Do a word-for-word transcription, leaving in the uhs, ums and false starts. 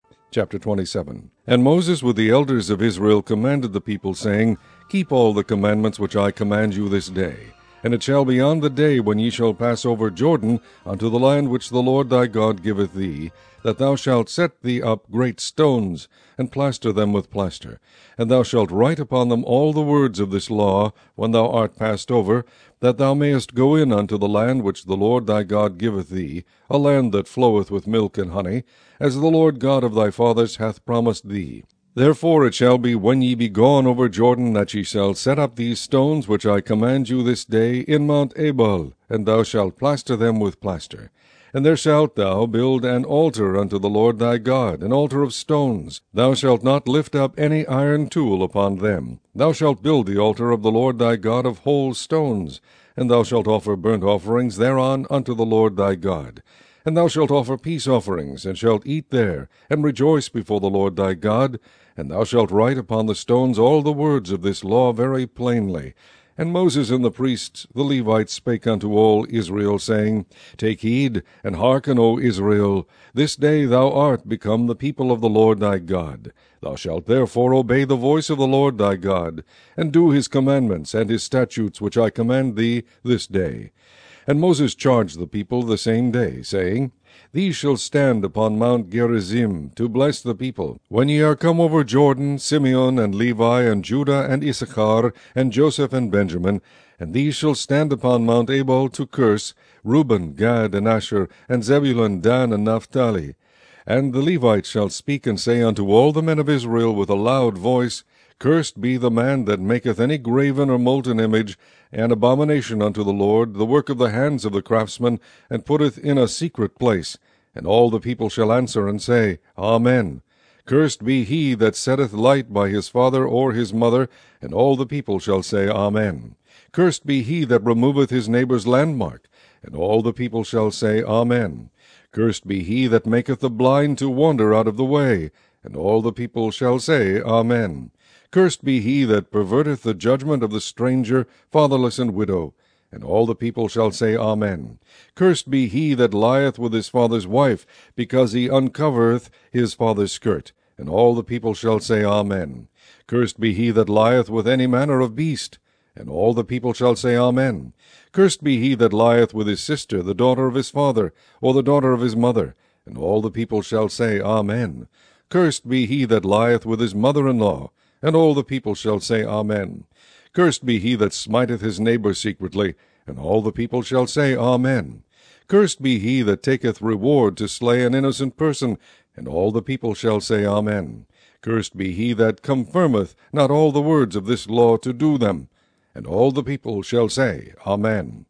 Chapter twenty-seven. And Moses with the elders of Israel commanded the people, saying, Keep all the commandments which I command you this day. And it shall be on the day when ye shall pass over Jordan unto the land which the Lord thy God giveth thee, that thou shalt set thee up great stones, and plaster them with plaster. And thou shalt write upon them all the words of this law, when thou art passed over, that thou mayest go in unto the land which the Lord thy God giveth thee, a land that floweth with milk and honey, as the Lord God of thy fathers hath promised thee. Therefore it shall be, when ye be gone over Jordan, that ye shall set up these stones which I command you this day in Mount Ebal, and thou shalt plaster them with plaster. And there shalt thou build an altar unto the Lord thy God, an altar of stones. Thou shalt not lift up any iron tool upon them. Thou shalt build the altar of the Lord thy God of whole stones, and thou shalt offer burnt offerings thereon unto the Lord thy God. And thou shalt offer peace offerings, and shalt eat there, and rejoice before the Lord thy God. And thou shalt write upon the stones all the words of this law very plainly. And Moses and the priests, the Levites, spake unto all Israel, saying, Take heed, and hearken, O Israel. This day thou art become the people of the Lord thy God. Thou shalt therefore obey the voice of the Lord thy God, and do his commandments and his statutes which I command thee this day. And Moses charged the people the same day, saying, These shall stand upon Mount Gerizim, to bless the people. When ye are come over Jordan, Simeon and Levi and Judah and Issachar and Joseph and Benjamin, and these shall stand upon Mount Ebal to curse, Reuben, Gad, and Asher, and Zebulun, Dan, and Naphtali. And the Levites shall speak and say unto all the men of Israel with a loud voice, Cursed be the man that maketh any graven or molten image, an abomination unto the Lord, the work of the hands of the craftsman, and putteth in a secret place. And all the people shall answer and say, Amen. Cursed be he that setteth light by his father or his mother, and all the people shall say, Amen. Cursed be he that removeth his neighbour's landmark, and all the people shall say, Amen. Cursed be he that maketh the blind to wander out of the way, and all the people shall say, Amen. Cursed be he that perverteth the judgment of the stranger, fatherless, and widow. And all the people shall say, Amen. Cursed be he that lieth with his father's wife, because he uncovereth his father's skirt. And all the people shall say, Amen. Cursed be he that lieth with any manner of beast. And all the people shall say, Amen. Cursed be he that lieth with his sister, the daughter of his father, or the daughter of his mother. And all the people shall say, Amen. Cursed be he that lieth with his mother-in-law. And all the people shall say, Amen. Cursed be he that smiteth his neighbour secretly, and all the people shall say, Amen. Cursed be he that taketh reward to slay an innocent person, and all the people shall say, Amen. Cursed be he that confirmeth not all the words of this law to do them, and all the people shall say, Amen.